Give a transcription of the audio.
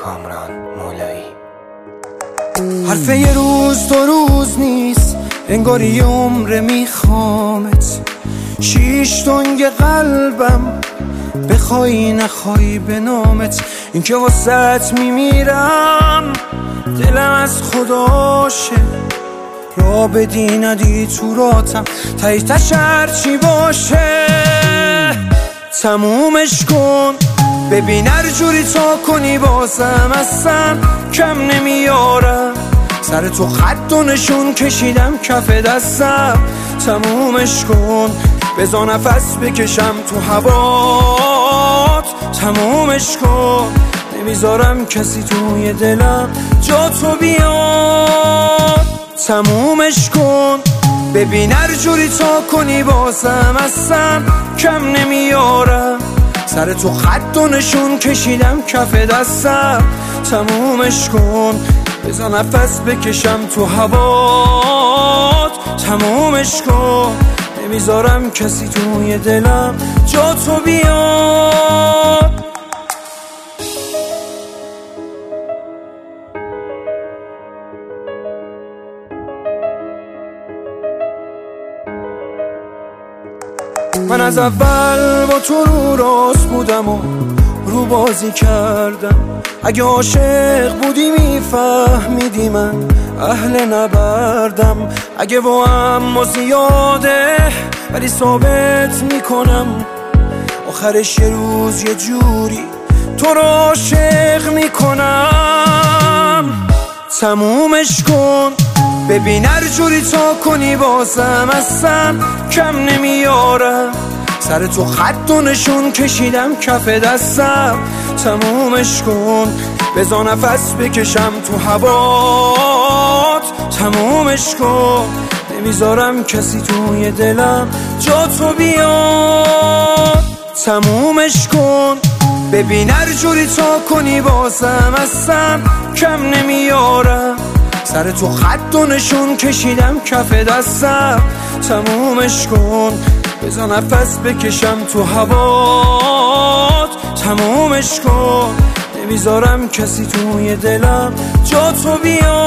کامران مولایی. حرف یه روز دو روز نیست، انگاری یه عمر میخوامت. 6 تنگ قلبم بخوای نخوای به نامت. این که واسط میمیرم دلم از خداشه، را بدی ندی تو راتم تایتش هرچی باشه. تمومش کن ببین هر جوری تا کنی بازم اصلا کم نمیارم. سر تو خط و نشون کشیدم کف دستم. تمومش کن بذار نفس بکشم تو هوات. تمومش کن نمیذارم کسی توی دلم جا تو بیاد. تمومش کن ببین هر جوری تا کنی بازم اصلا کم نمیارم. سر تو خط و نشون کشیدم کف دستم. تمومش کن بذار نفس بکشم تو هوات. تمومش کن نمیذارم کسی توی دلم جا تو بیاد. من از اول با تو رو راست بودم و رو بازی کردم. اگه عاشق بودی میفهمیدی من اهل نبردم. اگه با هم زیاده ولی ثابت میکنم آخرش یه روز یه جوری تو رو عاشق میکنم. تمومش کن ببین هر جوری تا کنی بازم اصلا کم نمیارم. سر تو خط و نشون کشیدم کف دستم. تمومش کن بذار نفس بکشم تو هوات. تمومش کن نمیذارم کسی توی دلم جا تو بیاد. تمومش کن ببین هر جوری تا کنی بازم اصلا کم نمیارم. سر تو خط و نشون کشیدم کف دستم. تمومش کن بذار نفس بکشم تو هوات. تمومش کن نمیذارم کسی توی دلم جا تو بیاد.